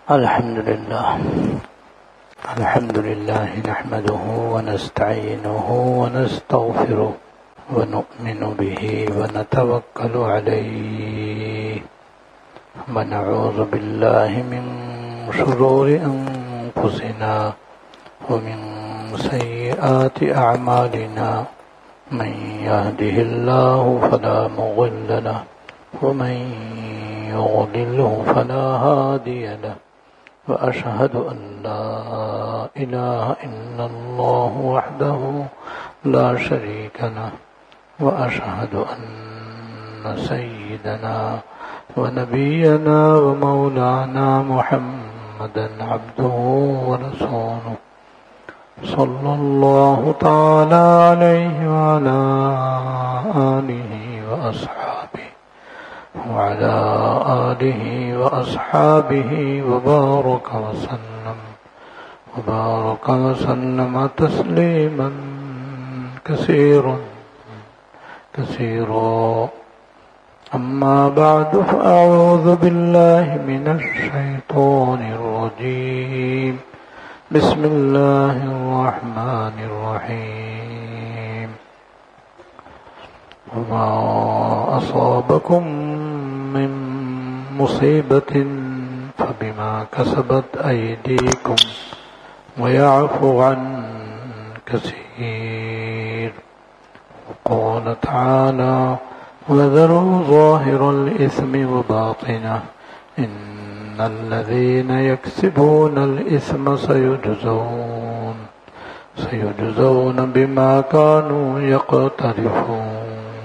الحمد لله نحمده ونستعينه ونستغفره ونؤمن به ونتوكل عليه ونعوذ بالله من شرور أنفسنا ومن سيئات أعمالنا من يهده الله فلا مضل له ومن يضلله فلا هادي له وأشهد أن لا إله إلا الله وحده لا شريك له وأشهد أن سيدنا ونبينا ومولانا محمدا عبده ورسوله صلى الله تعالى عليه وعلى آله وأصحابه وبارك وسلم تسليما كثيرا أما بعد فأعوذ بالله من الشيطان الرجيم بسم الله الرحمن الرحيم وما أصابكم من مصيبة فبما كسبت أيديكم ويعفو عن كثير وقال تعالى وذروا ظاهر الإثم وباطنه إن الذين يكسبون الإثم سيجزون بما كانوا يقترفون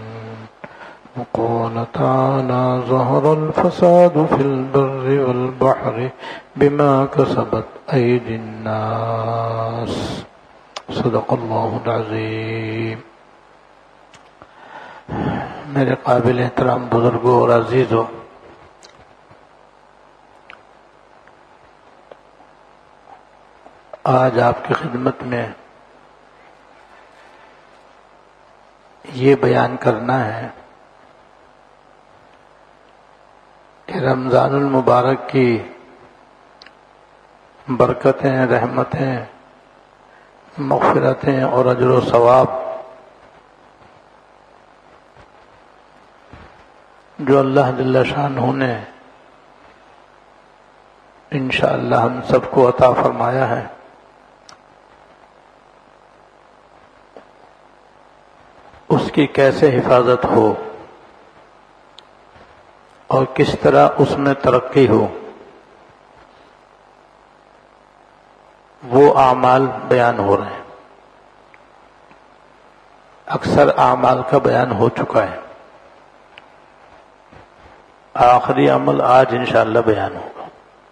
وقال تعالى ظهر الفساد في البر والبحر بما كسبت أيدي الناس صدق الله العظيم. میرے قابل احترام بزرگوں اور عزیزوں، آج آپ کی خدمت میں یہ بیان کرنا ہے کہ رمضان المبارک کی برکتیں، رحمتیں، مغفرتیں اور اجر و ثواب جو اللہ جل شانہ نے انشاءاللہ ہم سب کو عطا فرمایا ہے، اس کی کیسے حفاظت ہو اور کس طرح اس میں ترقی ہو، وہ اعمال بیان ہو رہے ہیں۔ اکثر اعمال کا بیان ہو چکا ہے، آخری عمل آج انشاءاللہ بیان ہوگا۔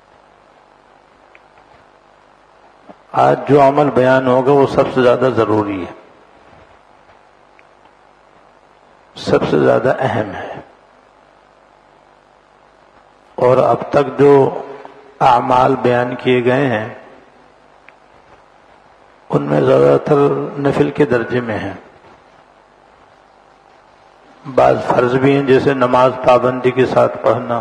آج جو عمل بیان ہوگا وہ سب سے زیادہ ضروری ہے، سب سے زیادہ اہم ہے، اور اب تک جو اعمال بیان کیے گئے ہیں ان میں زیادہ تر نفل کے درجے میں ہیں، بعض فرض بھی ہیں جیسے نماز پابندی کے ساتھ پڑھنا،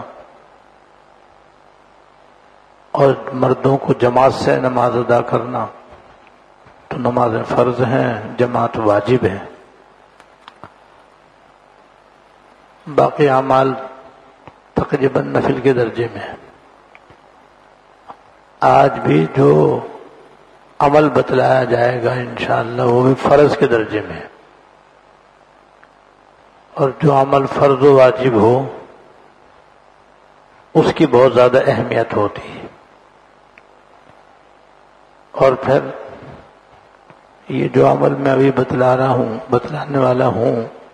اور مردوں کو جماعت سے نماز ادا کرنا، تو نمازیں فرض ہیں، جماعت واجب ہے۔ باقی اعمال تقریباً نفل کے درجے میں ہے۔ آج بھی جو عمل بتلایا جائے گا انشاءاللہ وہ بھی فرض کے درجے میں ہے، اور جو عمل فرض و واجب ہو اس کی بہت زیادہ اہمیت ہوتی ہے۔ اور پھر یہ جو عمل میں ابھی بتلانے والا ہوں،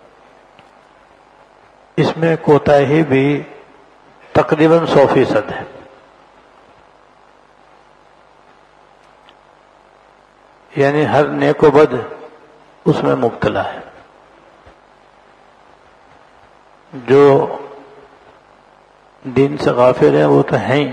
اس میں کوتاہی بھی تقریباً 100% ہے۔ یعنی ہر نیک و بد اس میں مبتلا ہے۔ جو دین سے غافل ہیں وہ تو ہیں ہی،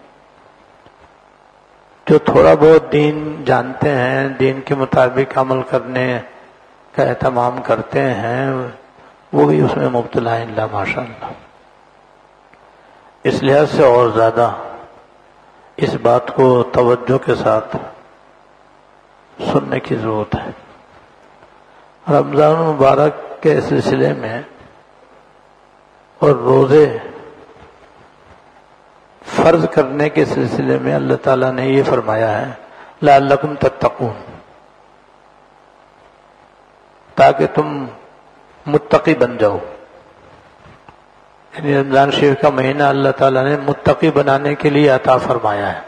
جو تھوڑا بہت دین جانتے ہیں، دین کے مطابق عمل کرنے کا اہتمام کرتے ہیں، وہ بھی اس میں مبتلا ہیں اللہ ماشاءاللہ۔ اس لحاظ سے اور زیادہ اس بات کو توجہ کے ساتھ سننے کی ضرورت ہے۔ رمضان مبارک کے سلسلے میں اور روزے فرض کرنے کے سلسلے میں اللہ تعالیٰ نے یہ فرمایا ہے لعلکم تتقون، تاکہ تم متقی بن جاؤ۔ یعنی رمضان شریف کا مہینہ اللہ تعالیٰ نے متقی بنانے کے لیے عطا فرمایا ہے۔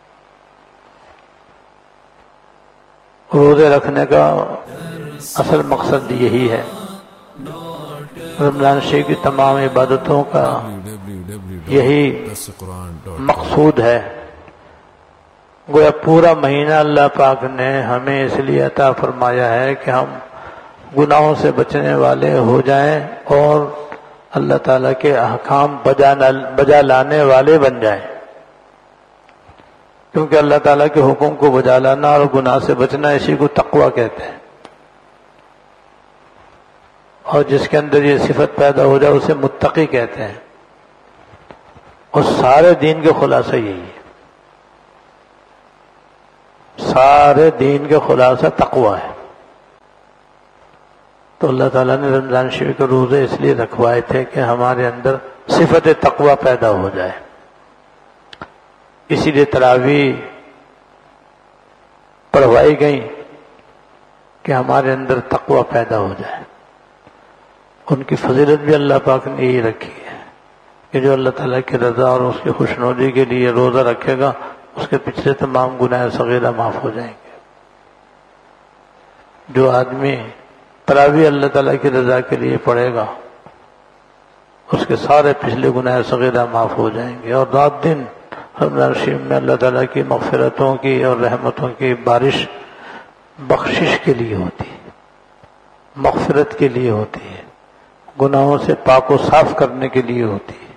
روزے رکھنے کا اصل مقصد یہی ہے، رمضان شریف کی تمام عبادتوں کا یہی مقصود ہے۔ گویا پورا مہینہ اللہ پاک نے ہمیں اس لیے عطا فرمایا ہے کہ ہم گناہوں سے بچنے والے ہو جائیں اور اللہ تعالیٰ کے احکام بجا لانے والے بن جائیں، کیونکہ اللہ تعالیٰ کے حکم کو بجا لانا اور گناہ سے بچنا اسی کو تقویٰ کہتے ہیں، اور جس کے اندر یہ صفت پیدا ہو جائے اسے متقی کہتے ہیں۔ اور سارے دین کے خلاصہ یہی ہے، سارے دین کے خلاصہ تقویٰ ہے۔ تو اللہ تعالیٰ نے رمضان شریف کے روزے اس لیے رکھوائے تھے کہ ہمارے اندر صفت تقویٰ پیدا ہو جائے۔ اسی لیے تراویح پڑھوائی گئی کہ ہمارے اندر تقویٰ پیدا ہو جائے۔ ان کی فضیلت بھی اللہ پاک نے یہی رکھی ہے کہ جو اللہ تعالیٰ کی رضا اور اس کی خوشنودی کے لیے روزہ رکھے گا اس کے پچھلے تمام گناہ صغیرہ معاف ہو جائیں گے۔ جو آدمی تراویح اللہ تعالیٰ کی رضا کے لیے پڑھے گا اس کے سارے پچھلے گناہ صغیرہ معاف ہو جائیں گے۔ اور رات دن رمضان شریف میں اللہ تعالیٰ کی مغفرتوں کی اور رحمتوں کی بارش بخشش کے لیے ہوتی ہے، مغفرت کے لیے ہوتی ہے، گناہوں سے پاک و صاف کرنے کے لیے ہوتی ہے۔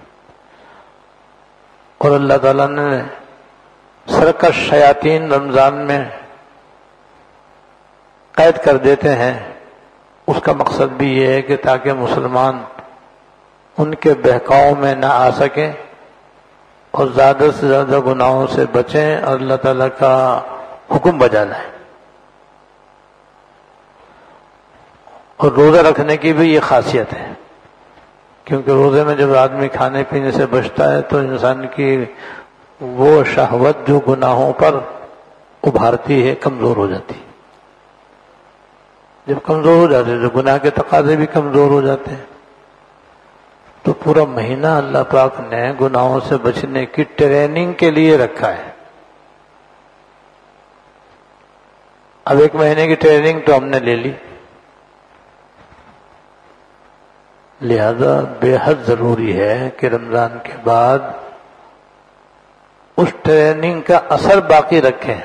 اور اللہ تعالیٰ نے سرکش شیاطین رمضان میں قید کر دیتے ہیں، اس کا مقصد بھی یہ ہے کہ تاکہ مسلمان ان کے بہکاؤ میں نہ آ سکیں اور زیادہ سے زیادہ گناہوں سے بچیں اور اللہ تعالیٰ کا حکم بجا لائیں۔ اور روزہ رکھنے کی بھی یہ خاصیت ہے، کیونکہ روزے میں جب آدمی کھانے پینے سے بچتا ہے تو انسان کی وہ شہوت جو گناہوں پر ابھارتی ہے کمزور ہو جاتی ہے۔ جب کمزور ہو جاتے ہیں تو گناہ کے تقاضے بھی کمزور ہو جاتے ہیں۔ تو پورا مہینہ اللہ پاک نے گناہوں سے بچنے کی ٹریننگ کے لیے رکھا ہے۔ اب ایک مہینے کی ٹریننگ تو ہم نے لے لی، لہذا بے حد ضروری ہے کہ رمضان کے بعد اس ٹریننگ کا اثر باقی رکھیں۔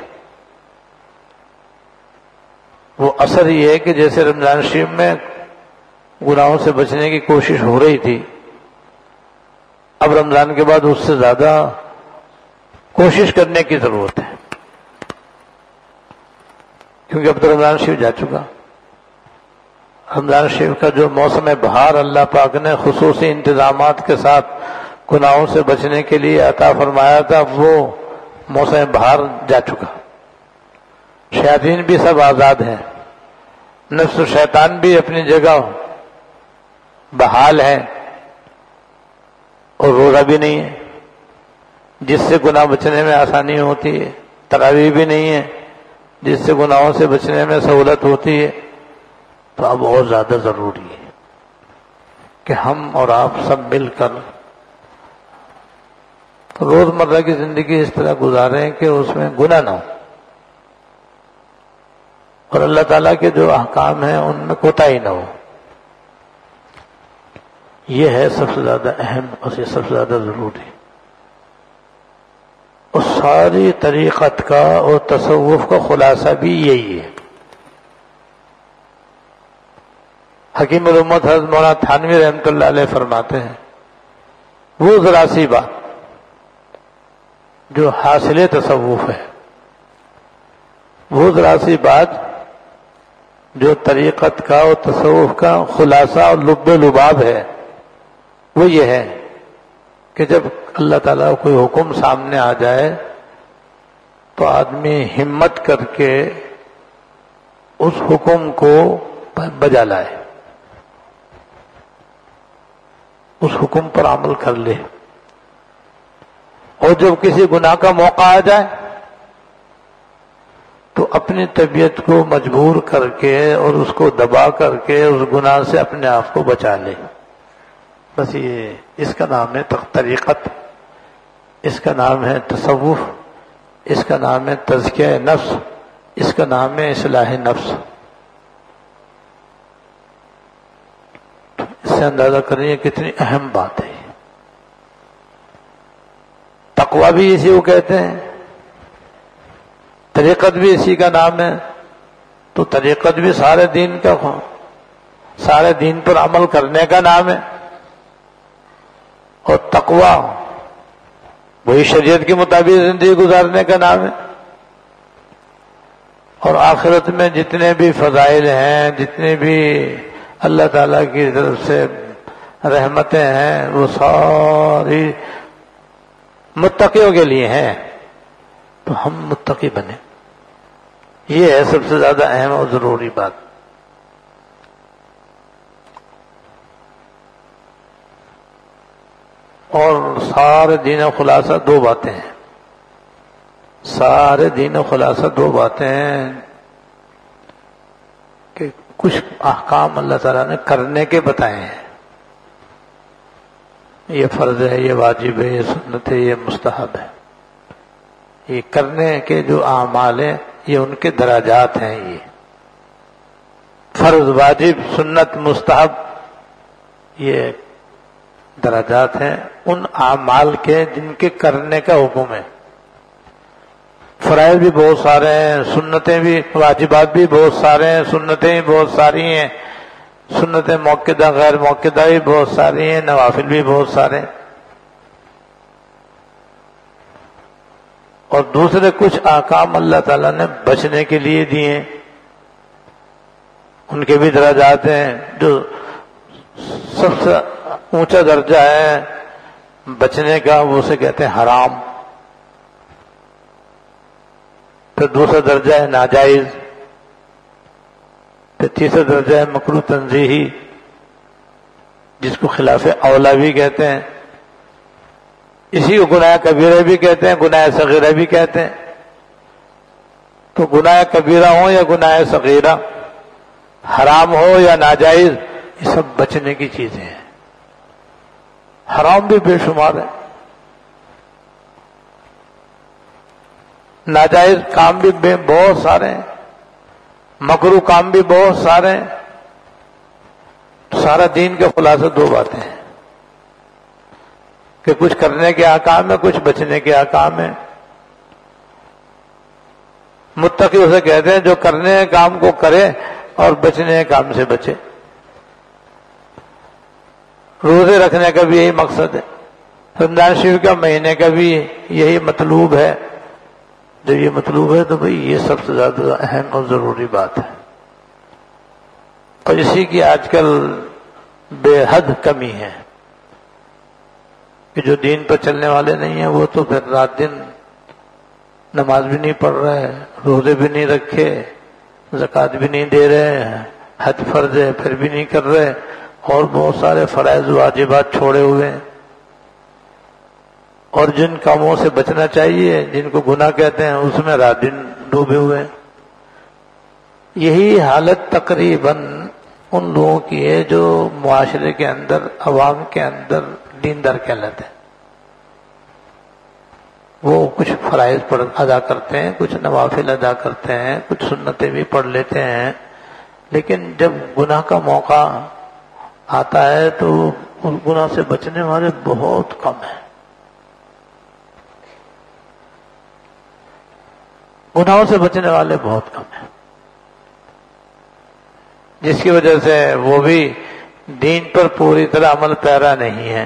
وہ اثر یہ ہے کہ جیسے رمضان شریف میں گناہوں سے بچنے کی کوشش ہو رہی تھی، اب رمضان کے بعد اس سے زیادہ کوشش کرنے کی ضرورت ہے، کیونکہ اب تو رمضان شریف جا چکا۔ رمضان شریف کا جو موسم بہار اللہ پاک نے خصوصی انتظامات کے ساتھ گناہوں سے بچنے کے لیے عطا فرمایا تھا، وہ موسم بہار جا چکا۔ شیاطین بھی سب آزاد ہیں، نفس و شیطان بھی اپنی جگہ بحال ہے، اور روزہ بھی نہیں ہے جس سے گناہ بچنے میں آسانی ہوتی ہے، تراویح بھی نہیں ہے جس سے گناہوں سے بچنے میں سہولت ہوتی ہے۔ تو اب اور زیادہ ضروری ہے کہ ہم اور آپ سب مل کر روزمرہ کی زندگی اس طرح گزاریں کہ اس میں گناہ نہ ہو، اور اللہ تعالیٰ کے جو احکام ہیں ان میں کوتاہی نہ ہو۔ یہ ہے سب سے زیادہ اہم اور یہ سب سے زیادہ ضروری۔ اور ساری طریقت کا اور تصوف کا خلاصہ بھی یہی ہے۔ حکیم الامت حضرت مولانا تھانوی رحمۃ اللہ علیہ فرماتے ہیں، وہ ذرا سی بات جو حاصل تصوف ہے، وہ ذرا سی بات جو طریقت کا اور تصوف کا خلاصہ اور لب لباب ہے، وہ یہ ہے کہ جب اللہ تعالیٰ کوئی حکم سامنے آ جائے تو آدمی ہمت کر کے اس حکم کو بجا لائے، اس حکم پر عمل کر لے، اور جب کسی گناہ کا موقع آ جائے تو اپنی طبیعت کو مجبور کر کے اور اس کو دبا کر کے اس گناہ سے اپنے آپ کو بچا لے۔ بس یہ اس کا نام ہے طریقت، اس کا نام ہے تصوف، اس کا نام ہے تزکیہ نفس، اس کا نام ہے اصلاح نفس۔ اس سے اندازہ کریے کتنی اہم بات ہے۔ تقویٰ بھی اسی کو کہتے ہیں، طریقت بھی اسی کا نام ہے۔ تو طریقت بھی سارے دین کا، سارے دین پر عمل کرنے کا نام ہے، اور تقویٰ وہی شریعت کے مطابق زندگی گزارنے کا نام ہے۔ اور آخرت میں جتنے بھی فضائل ہیں، جتنے بھی اللہ تعالیٰ کی طرف سے رحمتیں ہیں، وہ ساری متقیوں کے لیے ہیں۔ تو ہم متقی بنیں، یہ ہے سب سے زیادہ اہم اور ضروری بات۔ اور سارے دین و خلاصہ دو باتیں ہیں، سارے دین و خلاصہ دو باتیں ہیں کہ کچھ احکام اللہ تعالیٰ نے کرنے کے بتائے ہیں، یہ فرض ہے، یہ واجب ہے، یہ سنت ہے، یہ مستحب ہے۔ یہ کرنے کے جو اعمال ہیں یہ ان کے درجات ہیں۔ یہ فرض، واجب، سنت، مستحب یہ درجات ہیں ان اعمال کے جن کے کرنے کا حکم ہے۔ فرائض بھی بہت سارے ہیں، سنتیں بھی، واجبات بھی بہت سارے ہیں، سنتیں بھی بہت ساری ہیں، سنتیں موقدہ غیر موقدہ بھی بہت ساری ہیں، نوافل بھی بہت سارے ہیں۔ اور دوسرے کچھ احکام اللہ تعالیٰ نے بچنے کے لیے دیے، ان کے بھی درجات ہیں۔ جو سب سے اونچا درجہ ہے بچنے کا وہ اسے کہتے ہیں حرام، پھر دوسرا درجہ ہے ناجائز، پھر تیسرا درجہ ہے مکروہ تنزیہی جس کو خلاف اولا بھی کہتے ہیں، اسی کو گناہ کبیرہ بھی کہتے ہیں، گناہ صغیرہ بھی کہتے ہیں۔ تو گناہ کبیرہ ہو یا گناہ صغیرہ، حرام ہو یا ناجائز، یہ سب بچنے کی چیزیں ہیں۔ حرام بھی بے شمار ہے، ناجائز کام بھی بہت سارے ہیں، مکروہ کام بھی بہت سارے ہیں۔ سارا دین کا خلاصہ دو باتیں ہیں کہ کچھ کرنے کے احکام ہے، کچھ بچنے کے احکام ہیں۔ متقی اسے کہتے ہیں جو کرنے کے کام کو کرے اور بچنے کے کام سے بچے۔ روزے رکھنے کا بھی یہی مقصد ہے، رمضان شریف کا مہینے کا بھی یہی مطلوب ہے۔ جب یہ مطلوب ہے تو بھئی یہ سب سے زیادہ اہم اور ضروری بات ہے، اور اسی کی آج کل بے حد کمی ہے کہ جو دین پر چلنے والے نہیں ہیں وہ تو پھر رات دن نماز بھی نہیں پڑھ رہے، روزے بھی نہیں رکھے، زکوٰۃ بھی نہیں دے رہے، حج فرض ہے پھر بھی نہیں کر رہے، اور بہت سارے فرائض واجبات چھوڑے ہوئے ہیں۔ اور جن کاموں سے بچنا چاہیے، جن کو گناہ کہتے ہیں، اس میں رات دن ڈوبے ہوئے ہیں۔ یہی حالت تقریباً ان لوگوں کی ہے جو معاشرے کے اندر، عوام کے اندر دیندار کہلاتے ہیں۔ وہ کچھ فرائض ادا کرتے ہیں، کچھ نوافل ادا کرتے ہیں، کچھ سنتیں بھی پڑھ لیتے ہیں، لیکن جب گناہ کا موقع آتا ہے تو ان گناہ سے بچنے والے بہت کم ہیں۔ گناہوں سے بچنے والے بہت کم ہیں، جس کی وجہ سے وہ بھی دین پر پوری طرح عمل پیرا نہیں ہے۔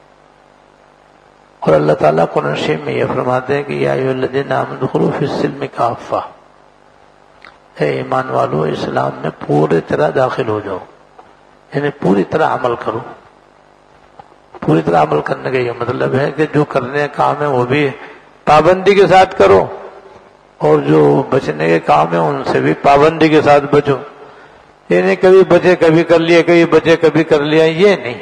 اور اللہ تعالیٰ قرآن شریف میں یہ فرماتے ہیں کہ یا ایھا الذین آمنوا ادخلوا فی السلم کافہ، اے ایمان والو اسلام میں پوری طرح داخل ہو جاؤ، یعنی پوری طرح عمل کرو۔ پوری طرح عمل کرنے کا یہ مطلب ہے کہ جو کرنے کا کام ہے وہ بھی پابندی کے ساتھ کرو، اور جو بچنے کے کام ہیں ان سے بھی پابندی کے ساتھ بچو. یہ نہیں کبھی بچے کبھی کر لیا، کبھی بچے کبھی کر لیا، یہ نہیں،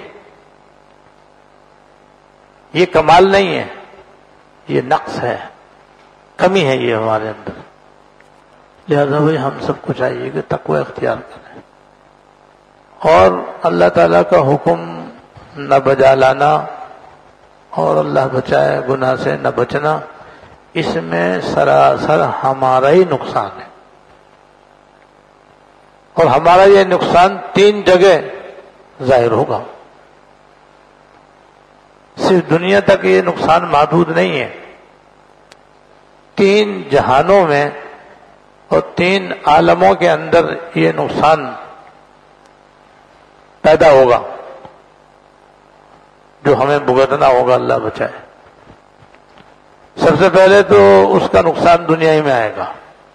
یہ کمال نہیں ہے، یہ نقص ہے، کمی ہے یہ ہمارے اندر. لہذا بھائی ہم سب کو چاہیے کہ تقوی اختیار کریں اور اللہ تعالیٰ کا حکم نہ بجا لانا اور اللہ بچائے گناہ سے نہ بچنا، اس میں سراسر ہمارا ہی نقصان ہے. اور ہمارا یہ نقصان 3 جگہ ظاہر ہوگا. صرف دنیا تک یہ نقصان محدود نہیں ہے، 3 جہانوں میں اور 3 عالموں کے اندر یہ نقصان پیدا ہوگا جو ہمیں بھگتنا ہوگا، اللہ بچائے. سب سے پہلے تو اس کا نقصان دنیا ہی میں آئے گا،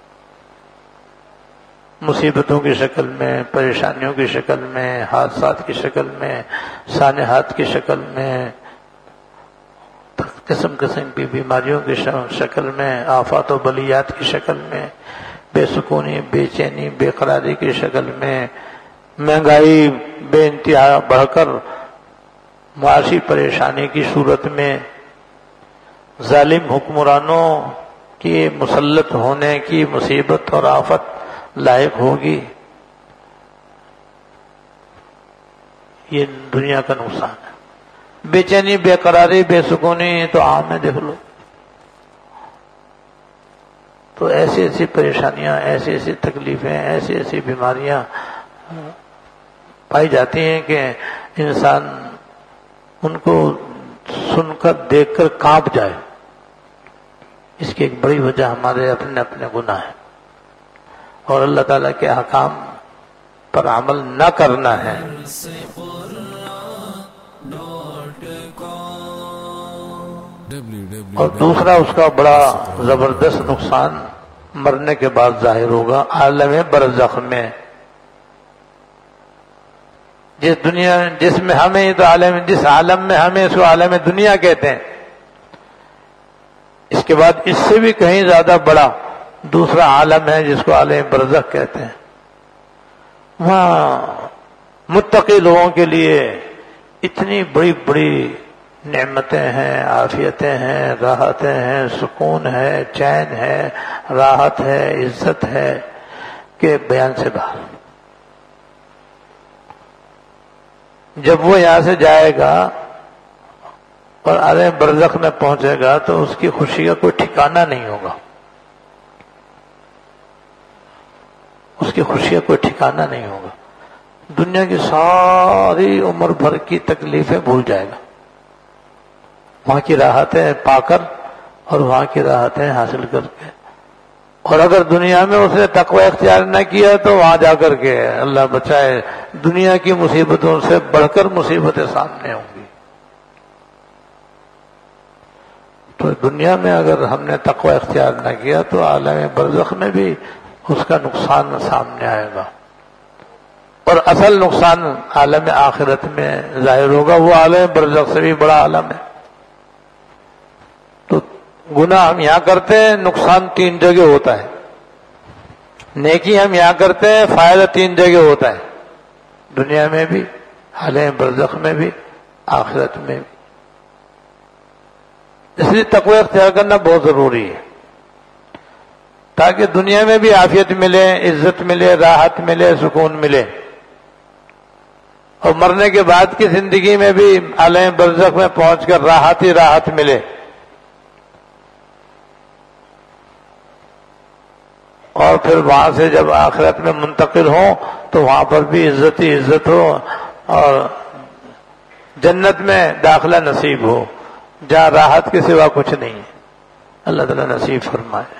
مصیبتوں کی شکل میں، پریشانیوں کی شکل میں، حادثات کی شکل میں، سانحات کی شکل میں، قسم قسم کی بیماریوں کی شکل میں، آفات و بلیات کی شکل میں، بے سکونی، بے چینی، بے قراری کی شکل میں، مہنگائی بے انتہا بڑھ کر معاشی پریشانی کی صورت میں، ظالم حکمرانوں کی مسلط ہونے کی مصیبت اور آفت لاحق ہوگی. یہ دنیا کا نقصان ہے. بے چینی، بے قراری، بے سکونی تو عام ہے، دیکھ لو. تو ایسی ایسی پریشانیاں، ایسی ایسی تکلیفیں، ایسی ایسی بیماریاں پائی جاتی ہیں کہ انسان ان کو سن کر دیکھ کر کانپ جائے. اس کی ایک بڑی وجہ ہمارے اپنے اپنے گناہ ہے اور اللہ تعالیٰ کے احکام پر عمل نہ کرنا ہے. اور دوسرا اس کا بڑا زبردست نقصان مرنے کے بعد ظاہر ہوگا عالم برزخ میں. جس میں ہمیں یہ تو جس عالم میں ہمیں اس کو عالم دنیا کہتے ہیں، اس کے بعد اس سے بھی کہیں زیادہ بڑا دوسرا عالم ہے جس کو عالم برزخ کہتے ہیں. وہاں متقی لوگوں کے لیے اتنی بڑی بڑی نعمتیں ہیں، عافیتیں ہیں، راحتیں ہیں، سکون ہے، چین ہے، راحت ہے، عزت ہے کہ بیان سے باہر. جب وہ یہاں سے جائے گا اور عالم برزخ میں پہنچے گا تو اس کی خوشی کا کوئی ٹھکانہ نہیں ہوگا، اس کی خوشی کا کوئی ٹھکانہ نہیں ہوگا. دنیا کی ساری عمر بھر کی تکلیفیں بھول جائے گا، وہاں کی راحتیں پا کر اور وہاں کی راحتیں حاصل کر کے. اور اگر دنیا میں اس نے تقوی اختیار نہ کیا تو وہاں جا کر کے اللہ بچائے دنیا کی مصیبتوں سے بڑھ کر مصیبتیں سامنے ہوں گی. تو دنیا میں اگر ہم نے تقوی اختیار نہ کیا تو عالم برزخ میں بھی اس کا نقصان سامنے آئے گا. اور اصل نقصان عالم آخرت میں ظاہر ہوگا، وہ عالم برزخ سے بھی بڑا عالم ہے. تو گناہ ہم یہاں کرتے ہیں، نقصان 3 جگہ ہوتا ہے. نیکی ہم یہاں کرتے ہیں، فائدہ 3 جگہ ہوتا ہے، دنیا میں بھی، عالم برزخ میں بھی، آخرت میں بھی. اس لیے تقوی اختیار کرنا بہت ضروری ہے تاکہ دنیا میں بھی عافیت ملے، عزت ملے، راحت ملے، سکون ملے، اور مرنے کے بعد کی زندگی میں بھی عالم برزخ میں پہنچ کر راحت ہی راحت ملے. اور پھر وہاں سے جب آخرت میں منتقل ہوں تو وہاں پر بھی عزت ہی عزت ہو اور جنت میں داخلہ نصیب ہو جہاں راحت کے سوا کچھ نہیں ہے. اللہ تعالیٰ نصیب فرمائے.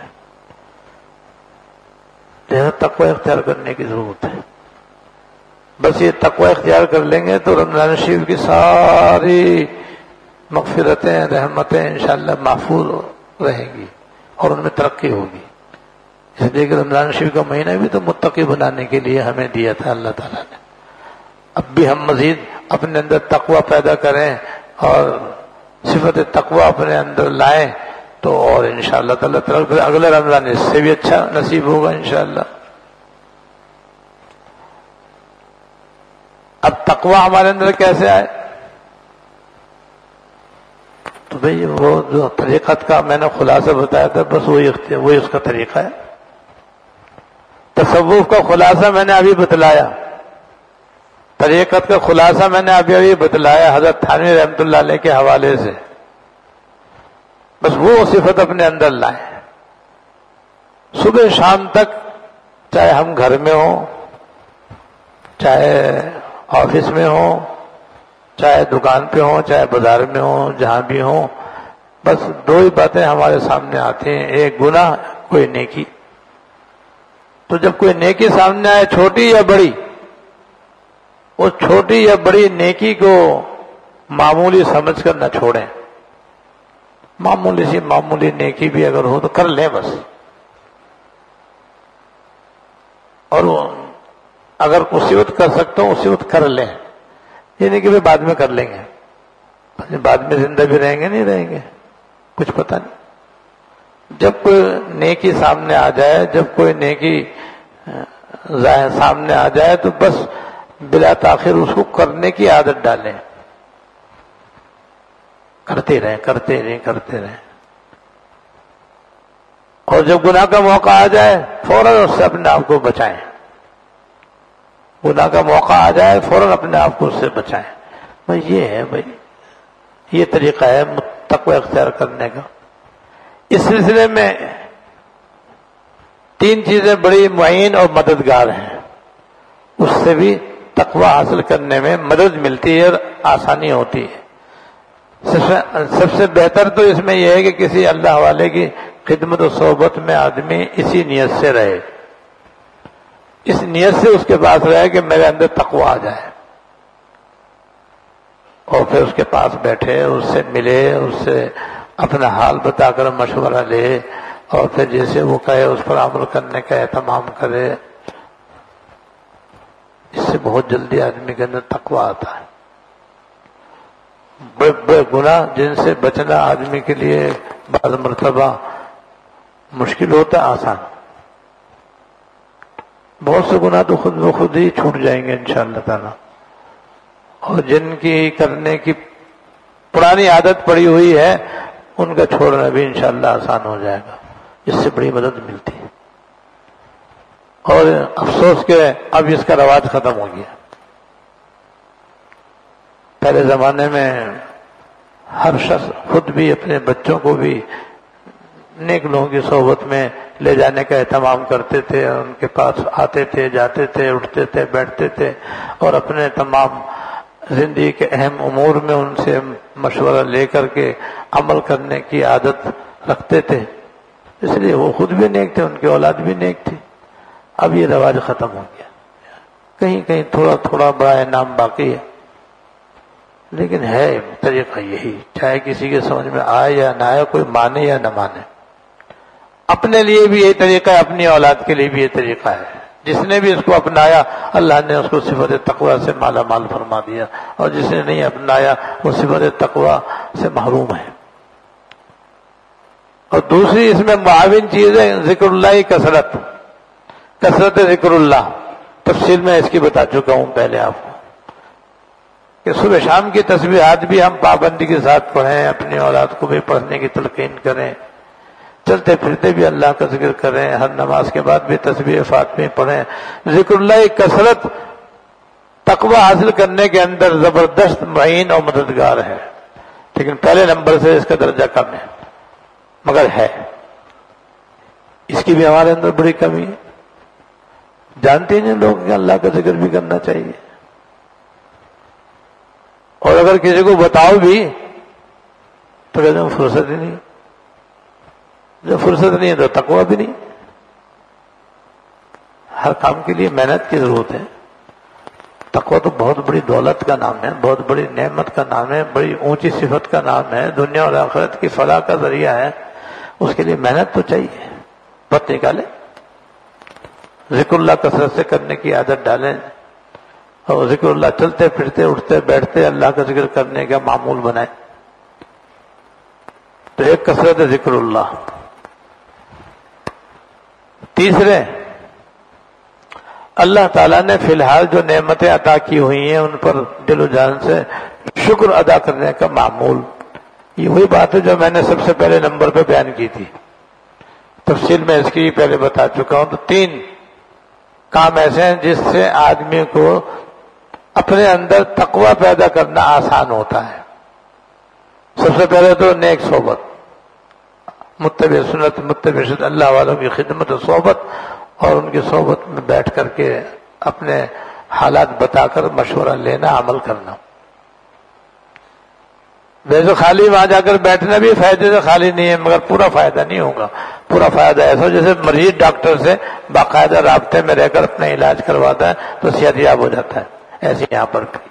لہذا تقوی اختیار کرنے کی ضرورت ہے. بس یہ تقوی اختیار کر لیں گے تو رمضان شریف کی ساری مغفرتیں، رحمتیں انشاءاللہ محفوظ رہیں گی اور ان میں ترقی ہوگی. اس لیے کہ رمضان شریف کا مہینہ بھی تو متقی بنانے کے لیے ہمیں دیا تھا اللہ تعالیٰ نے. اب بھی ہم مزید اپنے اندر تقوی پیدا کریں اور صفت تقوی اپنے اندر لائیں تو اور انشاءاللہ تعالی اگلے رمضان اس سے بھی اچھا نصیب ہوگا انشاءاللہ۔ اب تقوی ہمارے اندر کیسے آئے؟ تو بھئی وہ جو طریقت کا میں نے خلاصہ بتایا تھا، بس وہی اس کا طریقہ ہے۔ تصوف کا خلاصہ میں نے ابھی بتلایا، طریقت کا خلاصہ میں نے ابھی بتلایا حضرت تھانوی رحمۃ اللہ علیہ کے حوالے سے، بس وہ صفت اپنے اندر لائیں۔ صبح شام تک، چاہے ہم گھر میں ہوں، چاہے آفس میں ہوں، چاہے دکان پہ ہوں، چاہے بازار میں ہوں، جہاں بھی ہوں، بس دو ہی باتیں ہمارے سامنے آتی ہیں، ایک گناہ، کوئی نیکی۔ تو جب کوئی نیکی سامنے آئے، چھوٹی یا بڑی، اس چھوٹی یا بڑی نیکی کو معمولی سمجھ کر نہ چھوڑیں۔ معمولی سی معمولی نیکی بھی اگر ہو تو کر لیں بس، اور اگر اسی وقت کر سکتا ہوں اسی وقت کر لیں، یہ نہیں کہ بعد میں کر لیں گے، بعد میں زندہ بھی رہیں گے نہیں رہیں گے کچھ پتہ نہیں۔ جب کوئی نیکی سامنے آ جائے، جب کوئی نیکی سامنے آ جائے تو بس بلا تاخیر اس کو کرنے کی عادت ڈالیں، کرتے رہیں کرتے رہیں کرتے رہیں، اور جب گناہ کا موقع آ جائے فوراً اس سے اپنے آپ کو بچائیں، گناہ کا موقع آ جائے فوراً اپنے آپ کو اس سے بچائیں۔ بھئی یہ ہے، بھئی یہ طریقہ ہے تقوی اختیار کرنے کا۔ اس سلسلے میں تین چیزیں بڑی معین اور مددگار ہیں، اس سے بھی تقوی حاصل کرنے میں مدد ملتی ہے اور آسانی ہوتی ہے۔ سب سے بہتر تو اس میں یہ ہے کہ کسی اللہ والے کی خدمت و صحبت میں آدمی اسی نیت سے رہے، اس نیت سے اس کے پاس رہے کہ میرے اندر تقوی آ جائے، اور پھر اس کے پاس بیٹھے، اس سے ملے، اس سے اپنا حال بتا کر مشورہ لے، اور پھر جیسے وہ کہے اس پر عمل کرنے کا اہتمام کرے۔ اس سے بہت جلدی آدمی کے اندر تقوی آتا ہے۔ بڑے بڑے گناہ جن سے بچنا آدمی کے لیے بعض مرتبہ مشکل ہوتا ہے، آسان، بہت سے گناہ تو خود بخود ہی چھوٹ جائیں گے انشاءاللہ تعالی، اور جن کی کرنے کی پرانی عادت پڑی ہوئی ہے ان کا چھوڑنا بھی انشاءاللہ آسان ہو جائے گا، اس سے بڑی مدد ملتی ہے۔ اور افسوس کہ اب اس کا رواج ختم ہو گیا۔ پہلے زمانے میں ہر شخص خود بھی اپنے بچوں کو بھی نیک لوگوں کی صحبت میں لے جانے کا اہتمام کرتے تھے، ان کے پاس آتے تھے، جاتے تھے، اٹھتے تھے، بیٹھتے تھے، اور اپنے تمام زندگی کے اہم امور میں ان سے مشورہ لے کر کے عمل کرنے کی عادت رکھتے تھے، اس لیے وہ خود بھی نیک تھے، ان کی اولاد بھی نیک تھی۔ اب یہ رواج ختم ہو گیا، کہیں کہیں تھوڑا تھوڑا بڑا انعام باقی ہے، لیکن ہے طریقہ یہی، چاہے کسی کے سمجھ میں آئے یا نہ آئے، کوئی مانے یا نہ مانے، اپنے لیے بھی یہ طریقہ ہے، اپنی اولاد کے لیے بھی یہ طریقہ ہے۔ جس نے بھی اس کو اپنایا اللہ نے اس کو صفت تقوی سے مالا مال فرما دیا، اور جس نے نہیں اپنایا وہ صفت تقوی سے محروم ہے۔ اور دوسری اس میں معاون چیز ہے ذکر اللہ کی کثرت ذکر اللہ۔ تفصیل میں اس کی بتا چکا ہوں پہلے آپ کو کہ صبح شام کی تسبیحات بھی ہم پابندی کے ساتھ پڑھیں، اپنی اولاد کو بھی پڑھنے کی تلقین کریں، چلتے پھرتے بھی اللہ کا ذکر کریں، ہر نماز کے بعد بھی تسبیح فاطمی پڑھیں۔ ذکر اللہ کی کثرت تقوی حاصل کرنے کے اندر زبردست معین اور مددگار ہے، لیکن پہلے نمبر سے اس کا درجہ کم ہے، مگر ہے، اس کی بھی ہمارے اندر بڑی کمی ہے۔ جانتے ہیں لوگ کہ اللہ کا ذکر بھی کرنا چاہیے، اور اگر کسی کو بتاؤ بھی تو کہتے ہیں فرصت ہی نہیں، جب فرصت نہیں ہے تو تقوی بھی نہیں۔ ہر کام کے لیے محنت کی ضرورت ہے۔ تقوی تو بہت بڑی دولت کا نام ہے، بہت بڑی نعمت کا نام ہے، بڑی اونچی صفت کا نام ہے، دنیا اور آخرت کی فلاح کا ذریعہ ہے، اس کے لیے محنت تو چاہیے، وقت نکالیں، ذکر اللہ کثرت سے کرنے کی عادت ڈالیں، اور ذکر اللہ چلتے پھرتے اٹھتے بیٹھتے اللہ کا ذکر کرنے کا معمول بنائیں۔ تو ایک کثرت ذکر اللہ. تیسرے، اللہ تعالیٰ نے فی الحال جو نعمتیں عطا کی ہوئی ہیں ان پر دل و جان سے شکر ادا کرنے کا معمول. یہ وہی بات ہے جو میں نے سب سے پہلے نمبر پہ بیان کی تھی، تفصیل میں اس کی پہلے بتا چکا ہوں. تو 3 کام ایسے ہیں جس سے آدمی کو اپنے اندر تقوی پیدا کرنا آسان ہوتا ہے. سب سے پہلے تو نیک صحبت، متبع سنت، متبع شد اللہ والوں کی خدمت و صحبت، اور ان کی صحبت میں بیٹھ کر کے اپنے حالات بتا کر مشورہ لینا، عمل کرنا. ویسے خالی وہاں جا کر بیٹھنا بھی فائدے سے خالی نہیں ہے، مگر پورا فائدہ نہیں ہوگا. پورا فائدہ ایسا جیسے مریض ڈاکٹر سے باقاعدہ رابطے میں رہ کر اپنا علاج کرواتا ہے تو صحت یاب ہو جاتا ہے، ایسے یہاں پر بھی.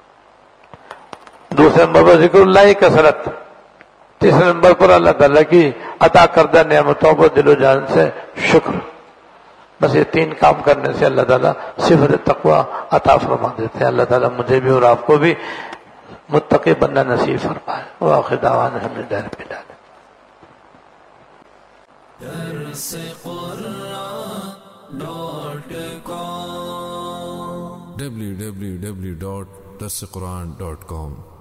دوسرے نمبر پر ذکر اللہ کی کثرت. تیسرے نمبر پر اللہ تعالیٰ کی عطا کردہ نعمتوں پر دل و جان سے شکر. بس یہ 3 کام کرنے سے اللہ تعالیٰ صفت تقوی عطا فرما دیتے ہیں. اللہ تعالیٰ مجھے بھی اور آپ کو بھی متقی بننا نصیب فرمائے. وآخر دعوانا الحمدللہ رب العالمین. www.darsequran.com